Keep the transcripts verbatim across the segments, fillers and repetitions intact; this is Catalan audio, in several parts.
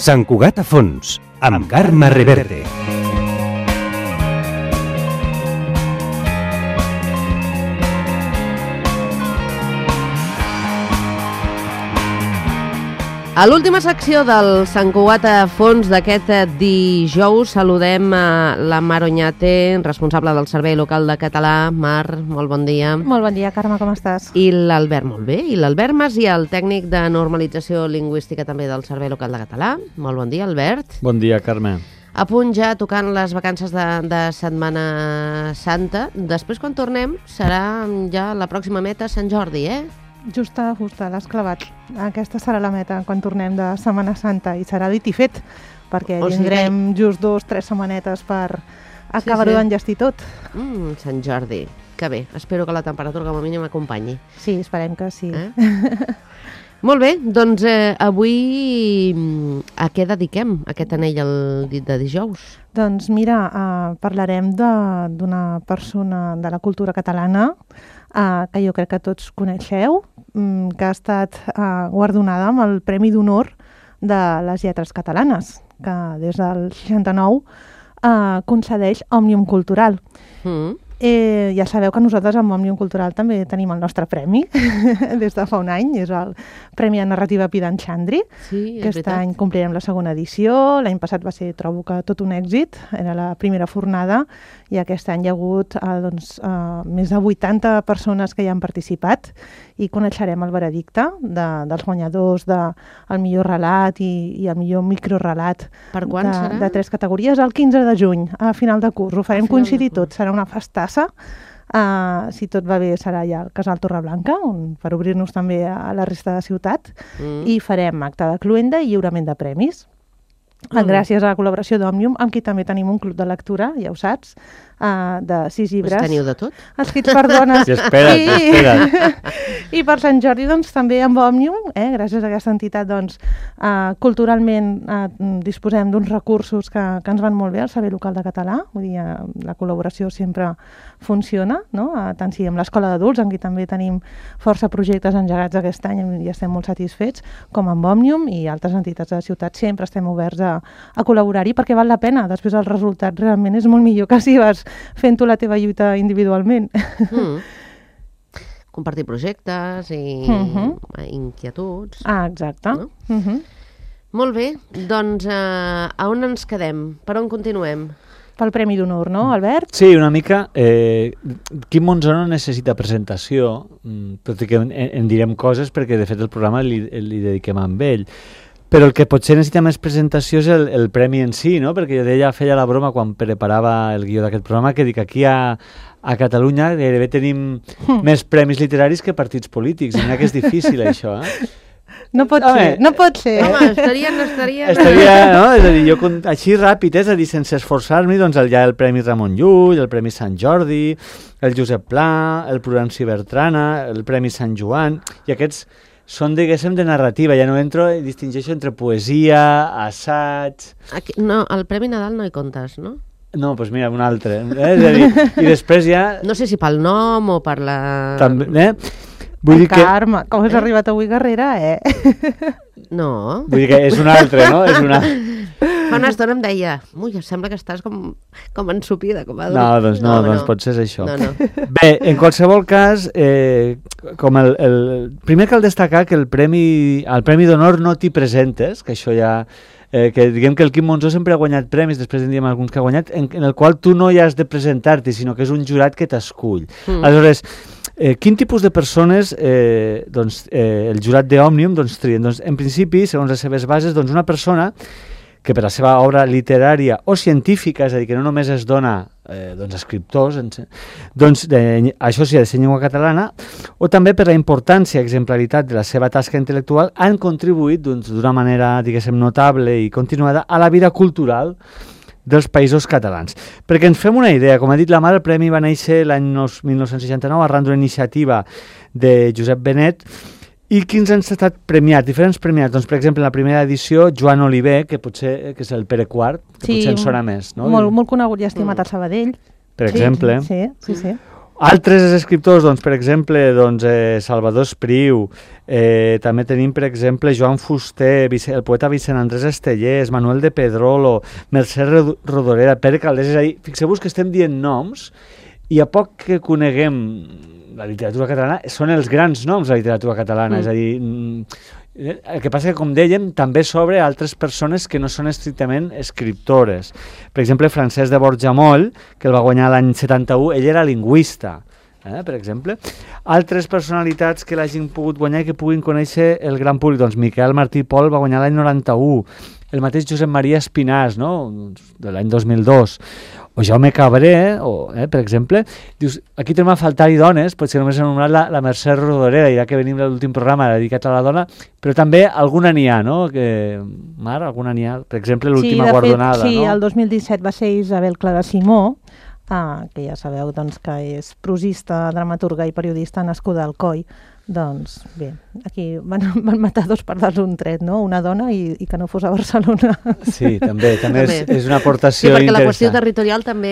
Sant Cugat a fons, amb Carme Reverte. A l'última secció del Sant Cugat a fons d'aquest dijous saludem a la Mar Oñate, responsable del Servei Local de Català. Mar, molt bon dia. Molt bon dia, Carme, com estàs? I l'Albert, molt bé. I l'Albert Macià, el tècnic de normalització lingüística també del Servei Local de Català. Molt bon dia, Albert. Bon dia, Carme. A punt ja tocant les vacances de, de Setmana Santa. Després, quan tornem, serà ja la pròxima meta Sant Jordi, eh? Justa, justa, l'has clavat. Aquesta serà la meta quan tornem de Setmana Santa i serà dit i fet, perquè O sigui tindrem que- just dos, tres setmanetes per acabar-ho sí. d'enllestir tot. Mm, Sant Jordi. Que bé, espero que la temperatura com a mínim acompanyi. Sí, esperem que sí. Eh? Molt bé, doncs eh, avui mm, a què dediquem aquest anell al dit de dijous? Doncs mira, uh, parlarem de- d'una persona de la cultura catalana uh, que jo crec que tots coneixeu, um, que ha estat uh, guardonada amb el Premi d'Honor de les Lletres Catalanes, que des del seixanta-nou uh, concedeix Òmnium Cultural. Mm. Eh, ja sabeu que nosaltres amb Òmnium Cultural també tenim el nostre premi des de fa un any, és el Premi de Narrativa Pidan Xandri. Sí, és Aquest veritat. any complirem la segona edició, l'any passat va ser, trobo que tot un èxit, era la primera fornada, i aquest any hi ha hagut eh, doncs, eh, més de vuitanta persones que hi han participat i coneixerem el veredicte de, dels guanyadors del de, millor relat i, i el millor microrelat Per quan de, serà? de tres categories, el quinze de juny, a final de curs. Ho farem final de coincidir curs. tot, serà una festassa. Uh, si tot va bé serà ja al Casal Torreblanca, on, per obrir-nos també a la resta de ciutat, Mm. i farem acte de cluenda i lliurament de premis. Molt bé. Gràcies a la col·laboració d'Òmnium, amb qui també tenim un club de lectura, ja ho saps, uh, de sis Us llibres. teniu de tot? Escrits per dones. I espera't, I- espera't. I per Sant Jordi, doncs, també amb Òmnium, eh, gràcies a aquesta entitat, doncs, uh, culturalment uh, disposem d'uns recursos que, que ens van molt bé al Servei Local de Català, vull dir, uh, la col·laboració sempre funciona, no? Uh, tant si amb l'Escola d'Adults, amb qui també tenim força projectes engegats aquest any i estem molt satisfets, com amb Òmnium i altres entitats de la ciutat, sempre estem oberts a, a col·laborar-hi perquè val la pena. Després el resultat realment és molt millor que si vas fent tu la teva lluita individualment. Mm. Compartir projectes i Mhm. inquietuds. Ah, exacte. No? Uh -huh. Molt bé, doncs eh, a on ens quedem? Per on continuem? Pel Premi d'Honor, no, Albert? Sí, una mica. Eh, Quim Monzó no necessita presentació, mm, tot i que en, en direm coses perquè de fet el programa li, li dediquem a ell. Però el que potser necessita més presentació és el, el premi en si, no? Perquè jo deia, feia la broma quan preparava el guió d'aquest programa, que dic aquí a, a Catalunya gairebé tenim Mm. més premis literaris que partits polítics. I mira que és difícil, això, eh? No pot Home, ser, no pot ser. Home, estarien, estarien... Estaria, no? És a dir, jo con- així ràpid, és a dir, sense esforçar-m'hi, doncs el, hi ha el Premi Ramon Llull, el Premi Sant Jordi, el Josep Pla, el Prudenci Bertrana, el Premi Sant Joan, i aquests són, diguéssim, de narrativa, ja no entro i distingeixo entre poesia, assaig... Aquí, no, al Premi Nadal no hi comptes, no? No, doncs mira, un altre. Eh? És a dir, i després ja... No sé si pel nom o per la... També, eh? Vull dir que... Carme, com has arribat avui Guerrera, eh? No. Vull dir que és un altre, no? És una... Fa una estona em deia, ui, em sembla que estàs com, com ensupida, com a No, doncs no, doncs potser és això. No, no. Bé, en qualsevol cas, eh, com el, el... primer cal destacar que el Premi, el Premi d'Honor no t'hi presentes, que això ja... Eh, que diguem que el Quim Monzó sempre ha guanyat premis, després en diem alguns que ha guanyat, en, en el qual tu no hi has de presentar-t'hi, sinó que és un jurat que t'escull. Mm. Aleshores, eh, quin tipus de persones eh, doncs, eh, el jurat d'Òmnium doncs, trien? Doncs, en principi, segons les seves bases, doncs, una persona que per la seva obra literària o científica, és a dir, que no només es dona eh, doncs, escriptors, doncs, de, això sí, de la llengua catalana, o també per la importància i exemplaritat de la seva tasca intel·lectual, han contribuït doncs, d'una manera, diguéssim, notable i continuada a la vida cultural dels països catalans. Perquè ens fem una idea, com ha dit la Mar, el premi va néixer l'any mil nou-cents seixanta-nou arran d'una iniciativa de Josep Benet. I quins han estat premiats, diferents premiats? Doncs, per exemple, en la primera edició, Joan Oliver, que potser que és el Pere quart, que Sí, potser en sona més, no? Molt, molt conegut i estimat Mm. al Sabadell. Per Sí, exemple. Sí, sí, sí. Altres escriptors, doncs, per exemple, doncs, eh, Salvador Espriu, eh, també tenim, per exemple, Joan Fuster, Vice, el poeta Vicent Andrés Estellers, Manuel de Pedrolo, Mercè Rodoreda, Pere Caldés, és a dir, fixeu-vos que estem dient noms i a poc que coneguem la literatura catalana, són els grans noms de la literatura catalana, mm. és a dir... El que passa que, com dèiem, també sobre altres persones que no són estrictament escriptores. Per exemple, Francesc de Borjamoll, que el va guanyar l'any setanta-u, ell era lingüista, eh, per exemple. Altres personalitats que l'hagin pogut guanyar i que puguin conèixer el gran públic, doncs Miquel Martí Pol va guanyar l'any noranta-u, el mateix Josep Maria Espinàs, no?, de l'any dos mil dos, o Jaume Cabré, o, eh, per exemple, dius, aquí tenim a faltar-hi dones, potser només hem anomenat la, la Mercè Rodoreda, ja que venim de l'últim programa dedicat a la dona, però també alguna n'hi ha, no? Que, Mar, alguna n'hi ha, per exemple, l'última sí, guardonada, fet, sí, no? Sí, el dos mil disset va ser Isabel Clara Simó, ah, que ja sabeu doncs, que és prosista, dramaturga i periodista nascuda al Coi. Doncs bé, aquí van, van matar dos pardals d'un tret, no? Una dona i, i que no fos a Barcelona. Sí, també, també és, També. és una aportació Sí, perquè interessant. la qüestió territorial també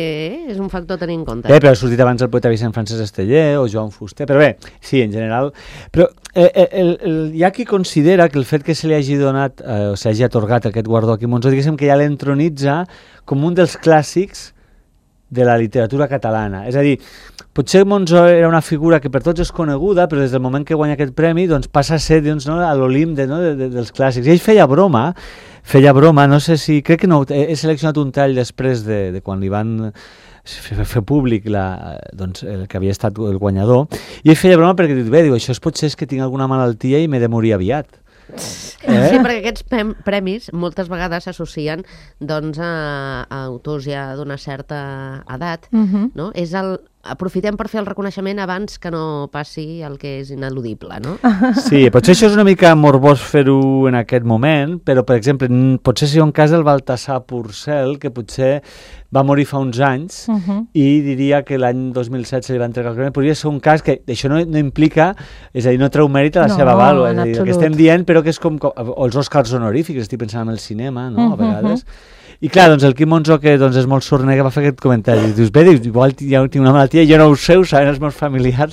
és un factor a tenir en compte. Bé, però ha sortit abans el poeta Vicent Francesc Esteller o Joan Fuster, però bé, sí, en general... Però eh, el, el, hi ha qui considera que el fet que se li hagi donat, eh, o s'hagi atorgat aquest guardó aquí a Monzó, diguéssim que ja l'entronitza com un dels clàssics de la literatura catalana. És a dir, potser Monzó era una figura que per tots és coneguda, però des del moment que guanya aquest premi doncs passa a ser doncs, no, a l'Olimp de, no, de, de, dels clàssics. I ell feia broma, feia broma, no sé si... Crec que no, he, he seleccionat un tall després de, de quan li van fer, fer públic la, doncs, el que havia estat el guanyador, i ell feia broma perquè diu, bé, diu, això és potser és que tinc alguna malaltia i m'he de morir aviat. Eh? Sí, perquè aquests premis moltes vegades s'associen doncs, a, a autors ja d'una certa edat. Uh-huh. No? És el, aprofitem per fer el reconeixement abans que no passi el que és ineludible, no? Sí, potser això és una mica morbós fer-ho en aquest moment, però, per exemple, potser sigui un cas del Baltasar Porcel, que potser va morir fa uns anys, uh-huh. i diria que l'any dos mil set se li va entregar el premi. Podria ser un cas que això no, no implica, és a dir, no treu mèrit a la no, seva vàlua, és a dir, el que estem dient, però que és com, com o els Oscars honorífics, estic pensant en el cinema, no?, a vegades. Uh-huh. I clar, doncs el Quim Monzó, que doncs, és molt sornega, va fer aquest comentari. Dius, bé, dius, igual ja tinc una malaltia, jo no ho sé, ho saben els meus familiars.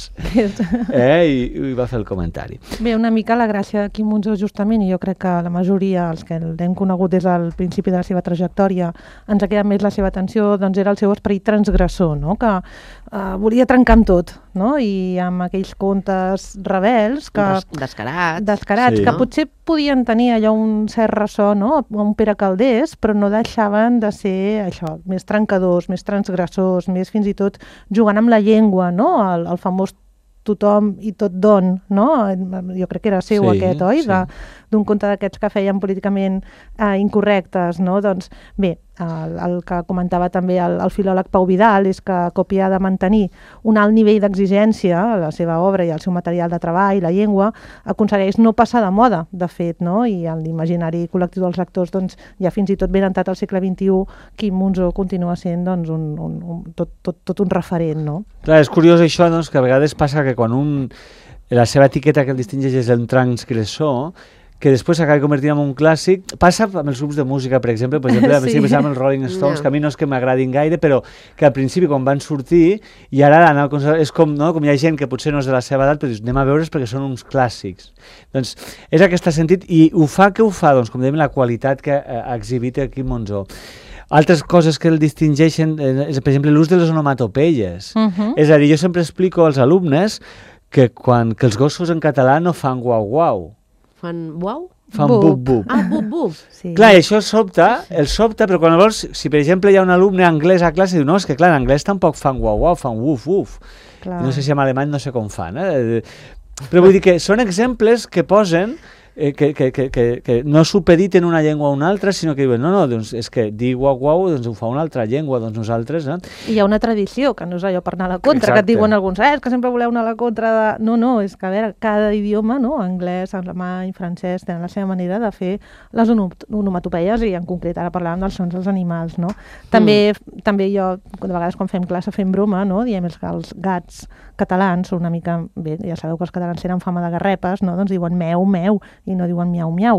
eh? I, I va fer el comentari. Bé, una mica la gràcia de Quim Monzó, justament, i jo crec que la majoria, els que l'hem conegut des del principi de la seva trajectòria, ens ha quedat més la seva atenció, doncs era el seu esperit transgressor, no?, que uh, volia trencar amb tot, no?, i amb aquells contes rebels que... Des descarats. Descarats, sí, que no? Potser podien tenir allò un cert ressò, no?, un Pere Calders, però no deixaven de ser això, més trencadors, més transgressors, més fins i tot jugant amb la llengua, no?, el, el famós tothom i tot don, no? Jo crec que era seu, sí, aquest, oi? Sí. D'un conte d'aquests que feien políticament eh, incorrectes, no? Doncs bé, el, el que comentava també el, el filòleg Pau Vidal és que Còpia ha de mantenir un alt nivell d'exigència a la seva obra i al seu material de treball, la llengua, aconsegueix no passar de moda, de fet, no? I en l'imaginari col·lectiu dels lectors, doncs, ja fins i tot ben entrat al segle vint-i-u, Quim Monzó continua sent doncs, un, un, un, tot, tot, tot un referent, no? Clar, és curiós això, doncs, que a vegades passa que quan un, la seva etiqueta que el distingeix és el transgressor, que després s'acaba convertint en un clàssic. Passa amb els grups de música, per exemple, per exemple, sí. amb els Rolling Stones, no. que a mi no és que m'agradin gaire, però que al principi, quan van sortir, i ara anar al concert, és com, no? com hi ha gent que potser no és de la seva edat, però dius, anem a veure's perquè són uns clàssics. Doncs és aquest sentit, i ho fa, què ho fa? Doncs, com dèiem, la qualitat que ha exhibit aquí Monzó. Altres coses que el distingeixen és, per exemple, l'ús de les onomatopeies. Uh-huh. És a dir, jo sempre explico als alumnes que, quan, que els gossos en català no fan guau-guau. Fan uau? Fan bub-bub. Ah, bub-bub. Sí. Clar, i això sobta, el sobta, però quan vols, si per exemple hi ha un alumne anglès a classe, diu, no, és que clar, en anglès tampoc fan guau-guau, fan uf-uf. No sé si en alemany no sé com fan, eh? Però vull dir que són exemples que posen eh, que, que, que, que, que no supediten una llengua a una altra, sinó que diuen, no, no, doncs és que dir guau-guau doncs ho fa una altra llengua, doncs nosaltres, no? I hi ha una tradició, que no és allò per anar a la contra, exacte, que et diuen alguns, eh, és que sempre voleu anar a la contra de... No, no, és que a veure, cada idioma, no?, anglès, alemany, francès, tenen la seva manera de fer les onomatopeies, i en concret ara parlàvem dels sons dels animals, no? També, mm. també jo, de vegades quan fem classe fem broma, no?, diem els, els gats catalans són una mica, bé, ja sabeu que els catalans tenen fama de garrepes, no?, doncs diuen meu, meu, i no diuen miau, miau.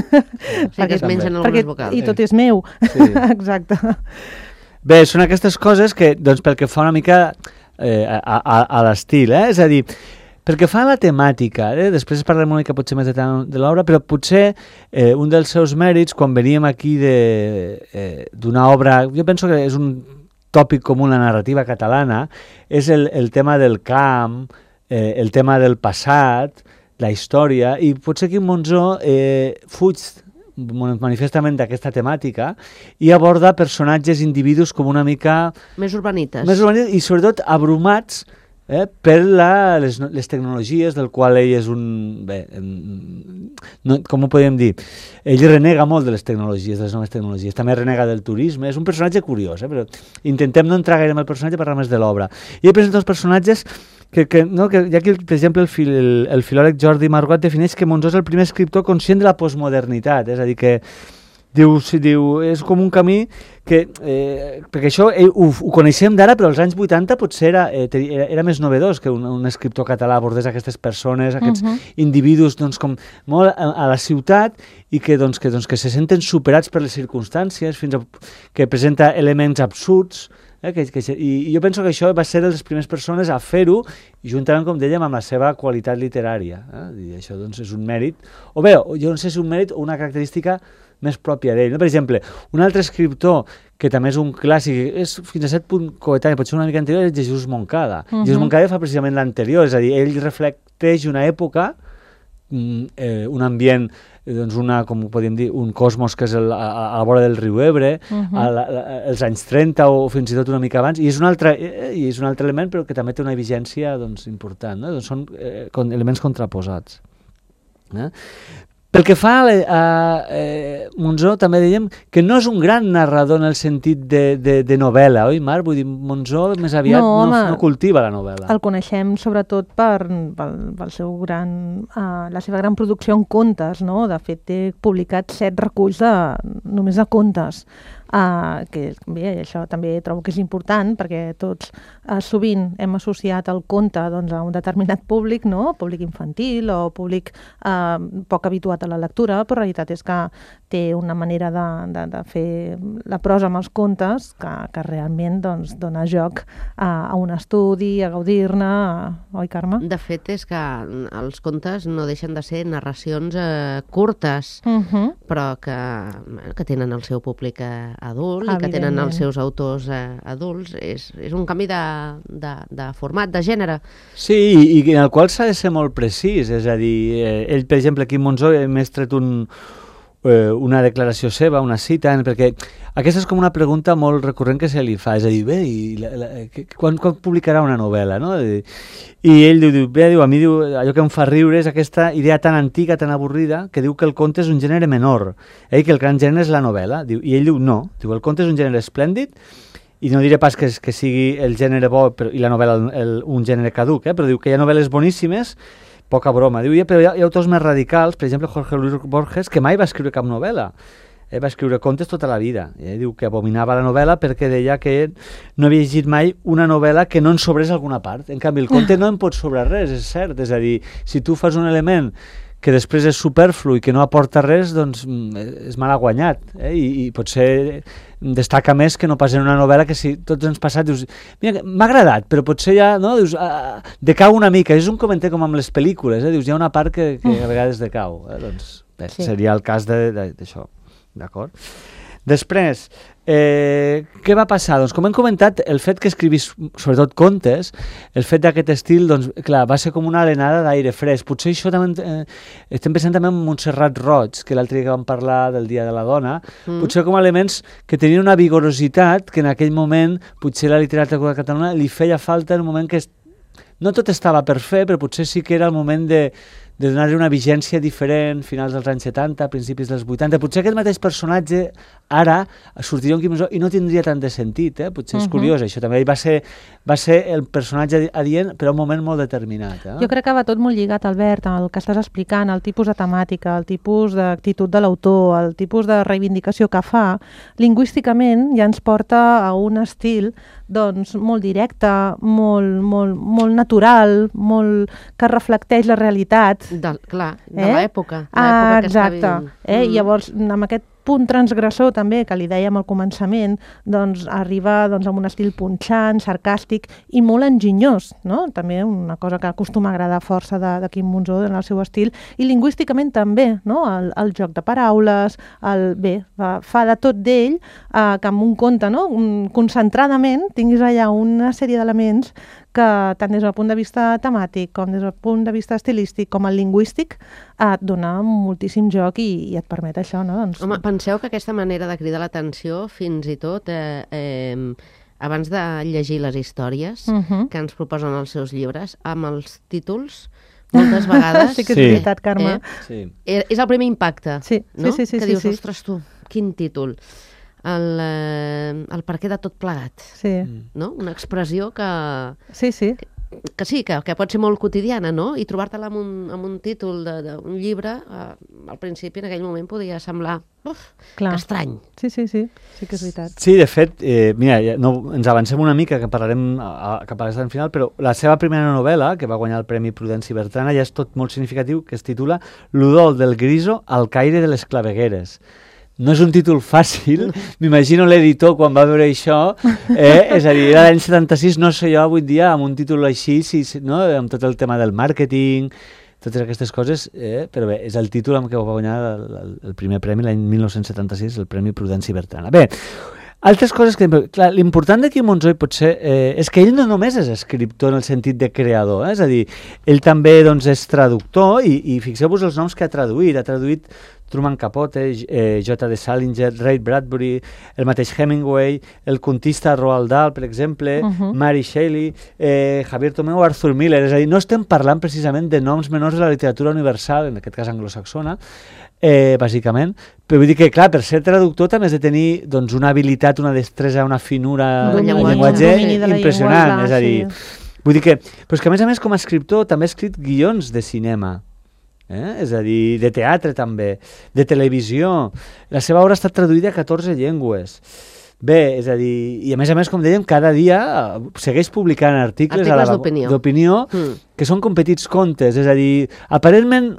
Sí, perquè es mengen algunes vocals. I tot és meu. Sí. Exacte. Bé, són aquestes coses que, doncs, pel que fa una mica eh, a, a, a l'estil, eh? És a dir, perquè fa la temàtica, eh? Després parlarem una mica potser més de, de l'obra, però potser eh, un dels seus mèrits, quan veníem aquí d'una eh, obra, jo penso que és un tòpic comú en la narrativa catalana, és el, el tema del camp, eh, el tema del passat, la història, i potser aquí Monzó eh, fuig manifestament d'aquesta temàtica i aborda personatges, individus com una mica... Més urbanites. Més urbanites i sobretot abrumats Eh, per la, les, les tecnologies del qual ell és un... Bé, no, com ho podem dir? Ell renega molt de les tecnologies, de les noves tecnologies. També renega del turisme. És un personatge curiós, eh, però intentem no entrar gaire en el personatge, parlar més de l'obra. I ell presenta uns personatges que, que, no, que hi ha aquí, per exemple, el, fil, el, el filòleg Jordi Margot defineix que Monzó és el primer escriptor conscient de la postmodernitat, és a dir, que Diu, sí, diu, és com un camí que, eh, perquè això eh, ho, ho coneixem d'ara, però als anys vuitanta potser era, eh, era, era més novedós que un, un escriptor català abordés aquestes persones, aquests uh -huh. individus doncs, com molt a, a la ciutat i que, doncs, que, doncs, que se senten superats per les circumstàncies, fins a, que presenta elements absurds, eh, que, que, i, i jo penso que això va ser de les primeres persones a fer-ho, juntament, com dèiem, amb la seva qualitat literària. Eh? I això doncs, és un mèrit, o bé, jo no sé si és un mèrit o una característica més pròpia d'ell. No? Per exemple, un altre escriptor que també és un clàssic, és fins a cert punt coetani, potser una mica anterior, és Jesús Moncada. Uh -huh. Jesús Moncada fa precisament l'anterior, és a dir, ell reflecteix una època, eh, un ambient, doncs una, com podríem dir, un cosmos que és el, a, a la vora del riu Ebre, uh -huh. a la, a, als anys trenta o fins i tot una mica abans, i és un altre, eh, i és un altre element, però que també té una vigència doncs, important. No? Doncs són eh, con, elements contraposats. Eh? Pel que fa a, a eh, Monzó, també dèiem que no és un gran narrador en el sentit de, de, de novel·la, oi, Marc? Vull dir, Monzó més aviat no, no, no cultiva la novel·la. El coneixem sobretot per, pel, pel seu gran, uh, la seva gran producció en contes, no? De fet, té publicat set reculls de, només de contes. Uh, que bé, això també trobo que és important perquè tots uh, sovint hem associat el conte doncs, a un determinat públic, no? Públic infantil o públic uh, poc habituat a la lectura, però la realitat és que té una manera de, de, de fer la prosa amb els contes que, que realment doncs, dona joc a, a un estudi, a gaudir-ne, oi, Carme? De fet, és que els contes no deixen de ser narracions eh, curtes, uh -huh. però que, que tenen el seu públic eh, adult i que tenen els seus autors eh, adults. És, és un canvi de, de, de format, de gènere. Sí, i, i en el qual s'ha de ser molt precís. És a dir, eh, ell, per exemple, aquí a Monzó hem tret un, eh, una declaració seva, una cita, en, perquè aquesta és com una pregunta molt recurrent que se li fa. És a dir, bé, i la, la, que, quan, quan publicarà una novel·la? No? I, i ell diu, bé, diu, a mi diu, allò que em fa riure és aquesta idea tan antiga, tan avorrida, que diu que el conte és un gènere menor, eh, que el gran gènere és la novel·la. Diu, i ell diu, no, diu, el conte és un gènere esplèndid, i no diré pas que, que sigui el gènere bo però, i la novel·la el, un gènere caduc, eh, però diu que hi ha novel·les boníssimes, poca broma. Diu, però hi ha, hi ha autors més radicals, per exemple, Jorge Luis Borges, que mai va escriure cap novel·la. Eh, va escriure contes tota la vida. Eh, diu que abominava la novel·la perquè deia que no havia llegit mai una novel·la que no en sobrés alguna part. En canvi, el conte no en pot sobrar res, és cert. És a dir, si tu fas un element que després és superflu i que no aporta res, doncs és mal guanyat. Eh? I, I potser destaca més que no pas en una novel·la que si tots ens passat, dius, mira, m'ha agradat, però potser ja, no, dius, ah, decau una mica. És un comentari com amb les pel·lícules, eh? Dius, hi ha una part que, que a vegades decau. Eh? Doncs bé, sí. Seria el cas d'això. D'acord? Després, eh, què va passar? Doncs com hem comentat, el fet que escrivís sobretot contes, el fet d'aquest estil, doncs, clar, va ser com una alenada d'aire fresc. Potser això també, eh, estem pensant també en Montserrat Roig, que l'altre dia que vam parlar del Dia de la Dona, mm. potser com elements que tenien una vigorositat que en aquell moment, potser la literatura catalana li feia falta en un moment que es, no tot estava per fer, però potser sí que era el moment de de donar-li una vigència diferent, finals dels anys setanta, principis dels vuitanta. Potser aquest mateix personatge ara sortiria un Quim i no tindria tant de sentit, eh? Potser és uh-huh. curiós, això també. Va ser, va ser el personatge adient, però un moment molt determinat. Eh? Jo crec que va tot molt lligat, Albert, el que estàs explicant, el tipus de temàtica, el tipus d'actitud de l'autor, el tipus de reivindicació que fa, lingüísticament ja ens porta a un estil doncs, molt directe, molt, molt, molt natural, molt, que reflecteix la realitat. De, clar, de eh? l'època. Ah, exacte. Eh? Mm. Llavors, amb aquest punt transgressor també, que li dèiem al començament, doncs arriba doncs, amb un estil punxant, sarcàstic i molt enginyós, no? També una cosa que acostuma a agradar força de, de Quim Monzó en el seu estil, i lingüísticament també, no? El, el joc de paraules, el, bé, fa, fa de tot d'ell, eh, que amb un conte, no? Un, concentradament, tinguis allà una sèrie d'elements que tant des del punt de vista temàtic com des del punt de vista estilístic com el lingüístic et dona moltíssim joc i, i et permet això, no? Doncs... Home, penseu que aquesta manera de cridar l'atenció, fins i tot, eh, eh, abans de llegir les històries uh-huh. que ens proposen els seus llibres, amb els títols, moltes vegades... sí que és sí. veritat, Carme. Eh, sí. És el primer impacte, sí. no? Sí, sí, sí, que sí, dius, sí. ostres tu, quin títol. El, eh, el per què de tot plegat. Sí. No? Una expressió que... Sí, sí. Que, que sí, que, que pot ser molt quotidiana, no? I trobar-te-la amb, un, amb un títol d'un llibre, eh, al principi, en aquell moment, podia semblar uf, que estrany. Sí, sí, sí, sí que és veritat. Sí, de fet, eh, mira, ja, no, ens avancem una mica, que parlarem a, a, cap a l'estat final, però la seva primera novel·la, que va guanyar el Premi Prudenci Bertrana, ja és tot molt significatiu, que es titula L'udol del griso al caire de les clavegueres. No és un títol fàcil, m'imagino l'editor quan va veure això, eh? És a dir, era l'any setanta-sis, no sé jo avui dia, amb un títol així, sí, no? Amb tot el tema del màrqueting, totes aquestes coses, eh? Però bé, és el títol amb què va guanyar el, el, el primer premi l'any mil nou-cents setanta-sis, el Premi Prudenci Bertrana. Bé, altres coses que... Clar, l'important de Quim Monzó potser eh, és que ell no només és escriptor en el sentit de creador, eh? És a dir, ell també doncs, és traductor i, i fixeu-vos els noms que ha traduït. Ha traduït Truman Capote, eh, J D Salinger, Ray Bradbury, el mateix Hemingway, el contista Roald Dahl, per exemple, uh-huh. Mary Shelley, eh, Javier Tomeu, Arthur Miller. És a dir, no estem parlant precisament de noms menors de la literatura universal, en aquest cas anglosaxona, eh, bàsicament, però vull dir que, clar, per ser traductor també has de tenir doncs, una habilitat, una destresa, una finura en llenguatge, llenguatge impressionant. Llengua, és a dir, sí. vull dir que, però és que a més a més com a escriptor també ha escrit guions de cinema. Eh? És a dir, de teatre també, de televisió. La seva obra ha estat traduïda a catorze llengües. Bé, és a dir, i a més a més, com dèiem, cada dia segueix publicant articles, articles d'opinió mm. que són com petits contes, és a dir, aparentment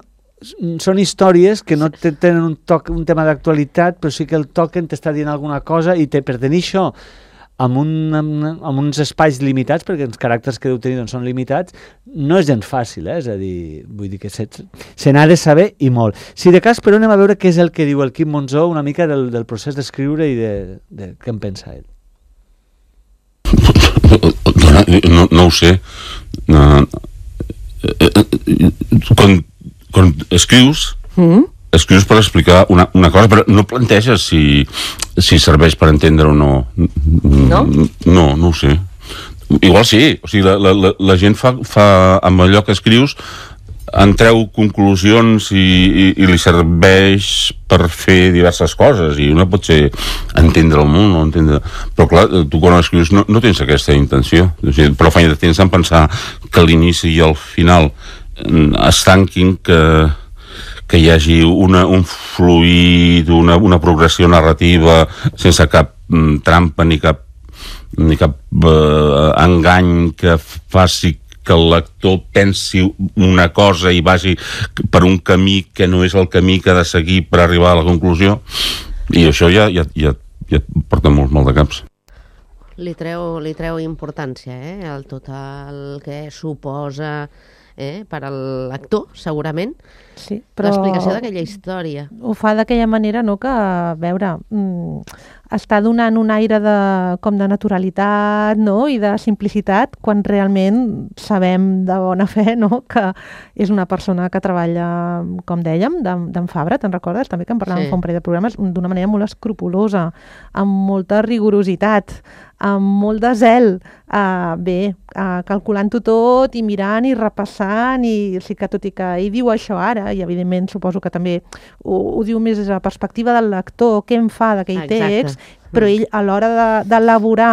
són històries que no tenen un, toc, un tema d'actualitat, però sí que el toquen, t'està dient alguna cosa, i te, per tenir això amb, un, amb, amb uns espais limitats, perquè els caràcters que deu tenir doncs, són limitats, no és gens fàcil, eh? És a dir, vull dir que se, se n'ha de saber i molt. Si de cas, però anem a veure què és el que diu el Quim Monzó una mica del, del procés d'escriure i de, de què en pensa ell. No, no ho sé. No, quan, quan escrius... Mm? Escrius per explicar una, una cosa, però no planteges si, si serveix per entendre o no. No? No, no ho sé. Igual sí, o sigui, la, la, la gent fa, fa amb allò que escrius en treu conclusions i, i, i li serveix per fer diverses coses, i una pot ser entendre el món o entendre... Però clar, tu quan escrius no, no tens aquesta intenció, o sigui, però feina de temps en pensar que l'inici i el final es tanquin, que que hi hagi una, un fluid, una, una progressió narrativa sense cap mm, trampa ni cap, ni cap eh, engany que faci que el lector pensi una cosa i vagi per un camí que no és el camí que ha de seguir per arribar a la conclusió, i això ja, ja, ja, ja porta molt mal de caps. Li treu, li treu importància, eh? El tot el que suposa... Eh, per al lector, segurament, sí, però l'explicació d'aquella història. Ho fa d'aquella manera, no?, que, a veure, mm, està donant un aire de, com de naturalitat, no?, i de simplicitat, quan realment sabem de bona fe, no?, que és una persona que treballa, com dèiem, d'en Fabra, te'n recordes? També que en parlàvem sí. fa un parell de programes, d'una manera molt escrupulosa, amb molta rigorositat, amb molt de zel, uh, bé, uh, calculant-ho tot i mirant i repassant, i sí que tot i que ell diu això ara, i evidentment suposo que també ho, ho diu més des de la perspectiva del lector, què en fa d'aquell text, però ell a l'hora d'elaborar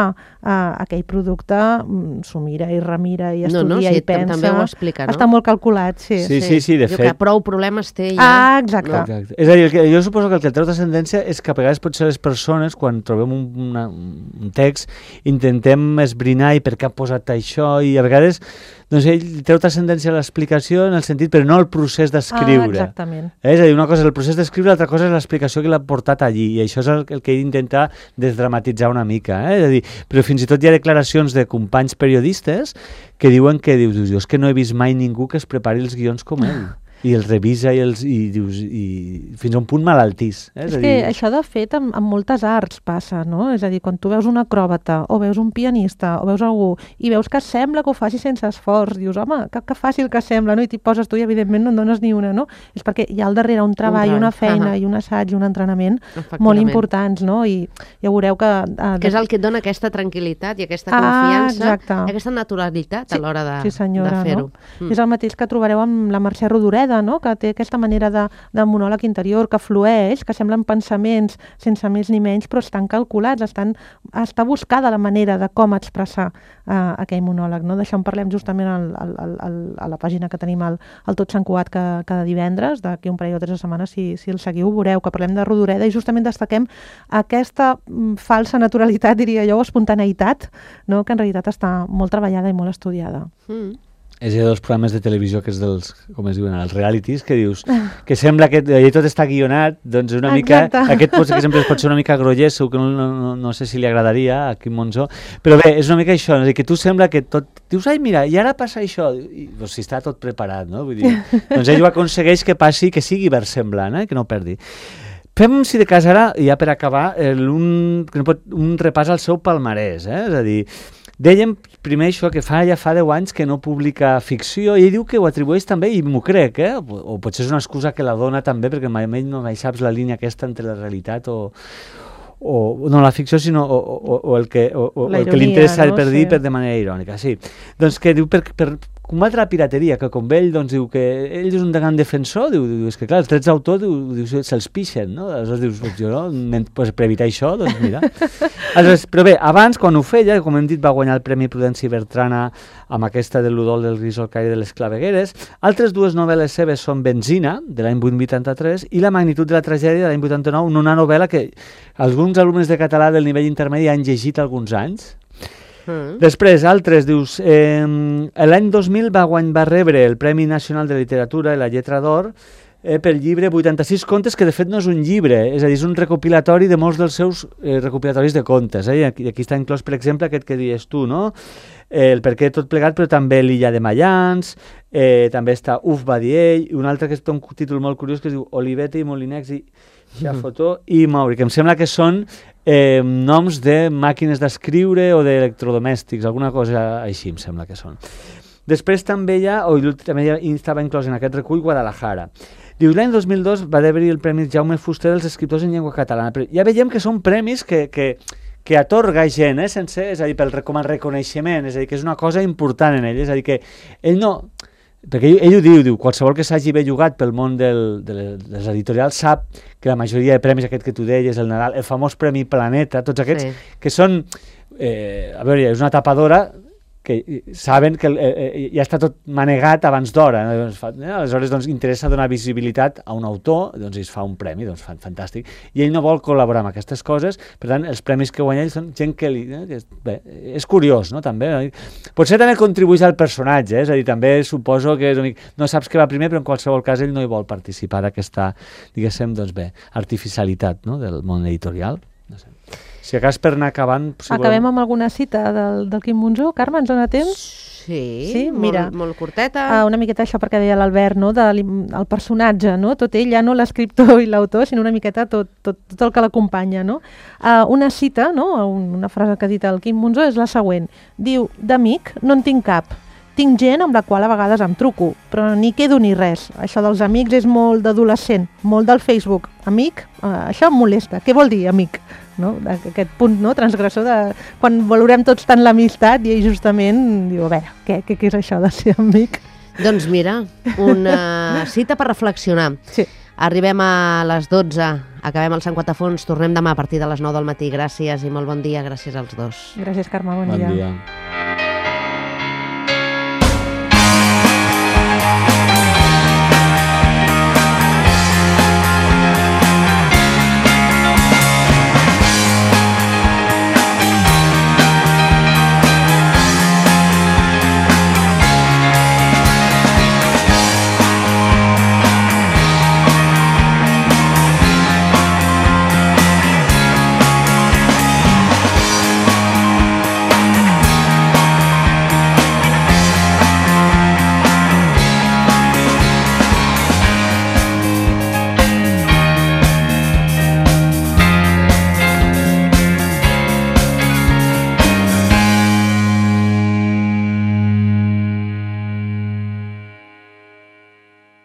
uh, aquell producte s'ho mira i remira i estudia no, no, sí, i pensa. També ho explica, no? Està molt calculat, sí. Sí, sí, sí, de Diu fet. que prou problemes té ja. Ah, exacte. No? Exacte. És a dir, que jo suposo que el que treu transcendència és que a vegades potser les persones, quan trobem un, una, un text, intentem esbrinar i per què ha posat això, i a vegades doncs ell treu transcendència a l'explicació en el sentit, però no el procés d'escriure. Ah, exactament. Eh? És a dir, una cosa és el procés d'escriure, l'altra cosa és l'explicació que l'ha portat allí, i això és el, el que ell intenta desdramatitzar una mica. Eh? És a dir, però fins i tot hi ha declaracions de companys periodistes que diuen que, dius, dius, és que no he vist mai ningú que es prepari els guions com ell. I els revisa i, els, i, dius, i fins a un punt malaltís. Eh? És, és que dir... això de fet amb, amb moltes arts passa, no? És a dir, quan tu veus un acròbata o veus un pianista o veus algú i veus que sembla que ho faci sense esforç, dius, home, que, que fàcil que sembla, no? I t'hi poses tu i evidentment no en dones ni una, no? És perquè hi ha al darrere un treball, un treball. una feina uh-huh. i un assaig i un entrenament molt importants, no? I ja veureu que... Uh, que és el que et dona aquesta tranquil·litat i aquesta ah, confiança exacte. i aquesta naturalitat sí. a l'hora de, sí, senyora, de fer-ho. No? Mm. És el mateix que trobareu amb la Mercè Rodoreda, no? Que té aquesta manera de, de monòleg interior que flueix, que semblen pensaments sense més ni menys, però estan calculats, estan, està buscada la manera de com expressar uh, aquell monòleg. No? D'això en parlem justament al, al, al, a la pàgina que tenim al, al Tot Sant Cugat cada, cada divendres, d'aquí un parell o tres setmanes, si, si el seguiu, veureu que parlem de Rodoreda i justament destaquem aquesta mm, falsa naturalitat, diria jo, o espontaneïtat, no? Que en realitat està molt treballada i molt estudiada. Mm. És dels programes de televisió que és dels, com es diuen, els realities, que dius que sembla que allà tot està guionat, doncs una Exacte. mica, aquest pot, exemple, pot ser una mica grollers, que no, no, no sé si li agradaria a Quim Monzó, però bé, és una mica això, no? Que tu sembla que tot, dius, ai mira, i ara passa això, i, doncs si està tot preparat, no? Vull dir, doncs ell ho aconsegueix que passi, que sigui versemblant, eh? Que no perdi. Fem, si de cas ara, ja per acabar, el, un, un repàs al seu palmarès, eh? És a dir, dèiem primer això, que fa ja fa deu anys que no publica ficció, i ell diu que ho atribueix també, i m'ho crec, eh? o, o potser és una excusa que la dona també, perquè mai, mai no mai saps la línia aquesta entre la realitat o, o no la ficció, sinó o, o, o el que, o, o el que li interessa, no? Per dir, sí. Per de manera irònica, sí. Doncs que diu, per, per combatre la pirateria, que com ell, doncs diu que ell és un gran defensor, diu, diu és que clar, els drets d'autor, diu, diu se'ls pixen, no? Aleshores dius, doncs jo no, pues, per evitar això, doncs mira. Aleshores, però bé, abans, quan ho feia, com hem dit, va guanyar el Premi Prudenci Bertrana amb aquesta de l'Udol del Gris al Caire de les Clavegueres. Altres dues novel·les seves són Benzina, de l'any vuitanta-tres, i La magnitud de la tragèdia, de l'any vuitanta-nou, una novel·la que alguns alumnes de català del nivell intermedi han llegit alguns anys. Mm. Després, altres, dius, eh, l'any dos mil va, guany, va rebre el Premi Nacional de Literatura i la Lletra d'Or eh, pel llibre vuitanta-sis contes, que de fet no és un llibre, és a dir, és un recopilatori de molts dels seus eh, recopilatoris de contes. Eh? I aquí, aquí està inclòs, per exemple, aquest que dius tu, no? Eh, el perquè tot plegat, però també l'Illa de Mayans, eh, també està Uf, va dir ell, i un altre que té un títol molt curiós que es diu Olivete i Molinex i Xafotó mm. i Mauri, que em sembla que són eh, noms de màquines d'escriure o d'electrodomèstics, alguna cosa així em sembla que són. Després també hi ha, o també ja estava inclòs en aquest recull, Guadalajara. Diu, l'any dos mil dos va haver-hi el Premi Jaume Fuster dels escriptors en llengua catalana, però ja veiem que són premis que, que, que atorga gent, eh, sense, és a dir, pel, com a reconeixement, és a dir, que és una cosa important en ell, és a dir, que ell no... Perquè ell, ell ho diu, diu, qualsevol que s'hagi bellugat pel món del, de les editorials sap que la majoria de premis, aquest que tu deies, el Nadal, el famós Premi Planeta, tots aquests, sí. Que són, eh, a veure, és una tapadora que saben que eh, ja està tot manegat abans d'hora. No? Aleshores, doncs, interessa donar visibilitat a un autor, doncs es fa un premi, doncs fantàstic. I ell no vol col·laborar amb aquestes coses, per tant, els premis que guanya ell són gent que li... Eh, que és, bé, és curiós, no?, també. No? Potser també contribueix al personatge, eh? És a dir, també suposo que és un... no saps què va primer, però en qualsevol cas ell no hi vol participar d'aquesta, diguéssim, doncs bé, artificialitat, no?, del món editorial. No sé. Si acabes per anar acabant... Si Acabem voleu... amb alguna cita del, del Quim Monzó. Carme, ens dona temps? Sí, sí? Mira, molt, molt curteta. Uh, una miqueta això perquè deia l'Albert, no? De, el personatge, no? Tot ell, ja no l'escriptor i l'autor, sinó una miqueta tot, tot, tot el que l'acompanya, no? Uh, una cita, no? Una frase que ha dit el Quim Monzó és la següent. Diu, d'amic no en tinc cap. Tinc gent amb la qual a vegades em truco, però ni quedo ni res. Això dels amics és molt d'adolescent, molt del Facebook. Amic, uh, això em molesta. Què vol dir, amic? No? Aquest punt, no?, transgressor de... Quan valorem tots tant l'amistat i ell justament diu, a veure, què, què, què és això de ser amic? Doncs mira, una cita per reflexionar. Sí. Arribem a les dotze, acabem el Sant Quatafons, tornem demà a partir de les nou del matí. Gràcies i molt bon dia, gràcies als dos. Gràcies, Carme, bon, Bon dia. dia.